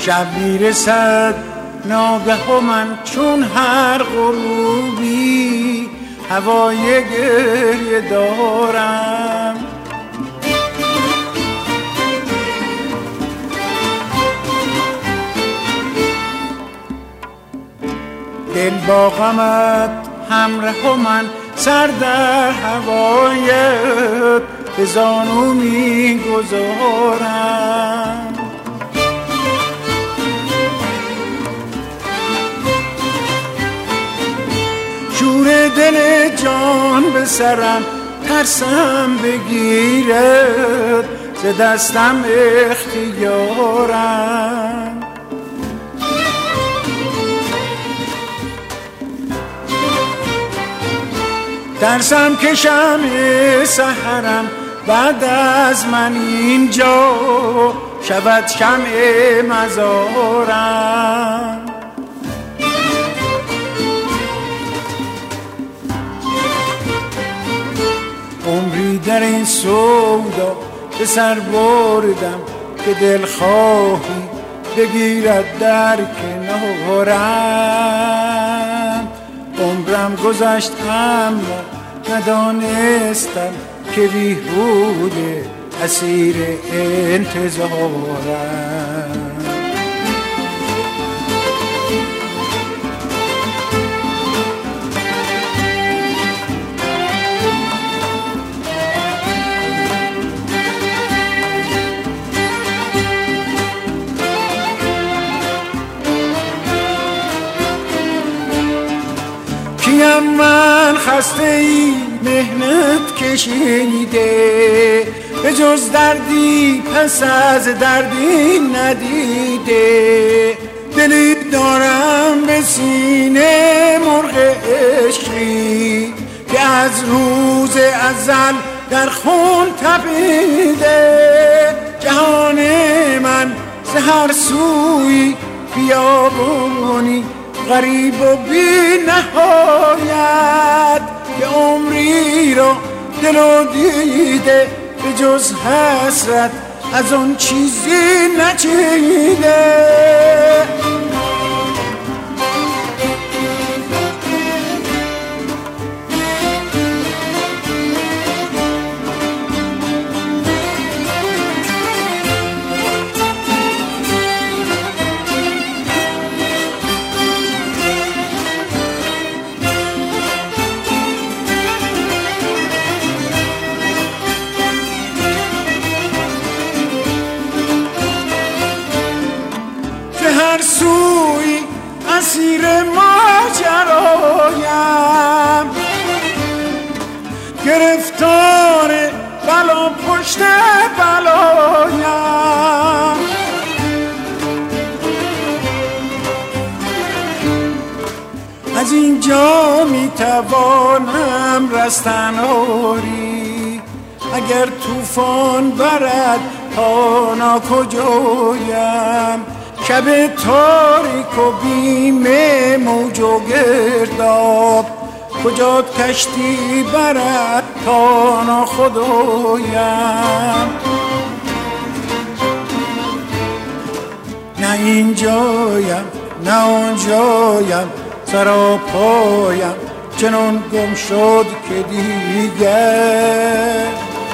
شب میرسد ناگه و من چون هر غروبی هوای گریه دارم. دل با غمت همراه و من سر در هوایت به زانو میگذارم. شور دل جان به سرم ترسم بگیرد ز دستم اختیارم. ترسم که شمع سحرم بعد از من اینجا شود شمع مزارم. عمری در این سودا به سر بردم که دلخواهی بگیرد در کنارم. عمرم گذشت اما ندانستم که بیهوده اسیر انتظارم. کیم من خسته ای مهنت کشیده به جز دردی پس از دردی ندیده. دلی دارم به سینه مرغ عشقی که از روز ازل در خون تپیده. جهان من ز هر سوی بیابانی غریب و بی نهایت که عمری رو دل و دیده به جز حسرت از اون چیزی نچیده. هر سوی اسیر ماجرایم گرفتار بلا پشت بلایم. از اینجا میتوانم رستن آری اگر طوفان برد تا ناکجایم. شب تاریک و بیم موج و گرداب کجات کشتی برد تا ناخدایم. نه اینجایم نه اونجایم سراپایم چنان گم شد که دیگر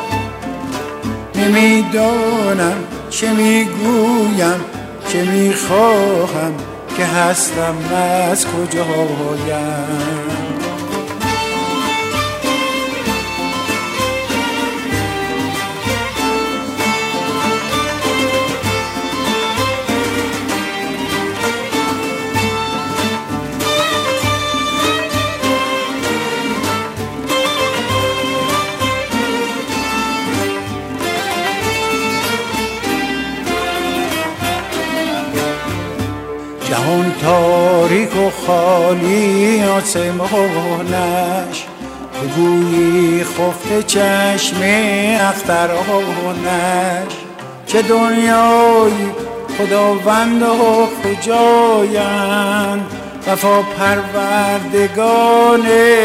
نمیدانم چه میگویم چه میخواهم که هستم از کجایم. جهان تاریک و خالی آسمانش به بوی خفته چشم اخترانش. چه دنیای خداوند و کجایند وفا پروردگان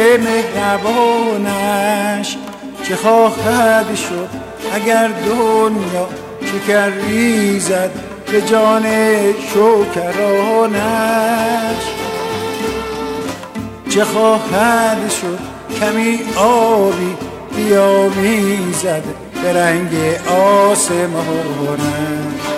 مهربانش. چه خواهد شد اگر دنیا شکر ریزد به جان شکرانش. چه خواهد شد کمی آبی بیامیزد به رنگ آسمانش.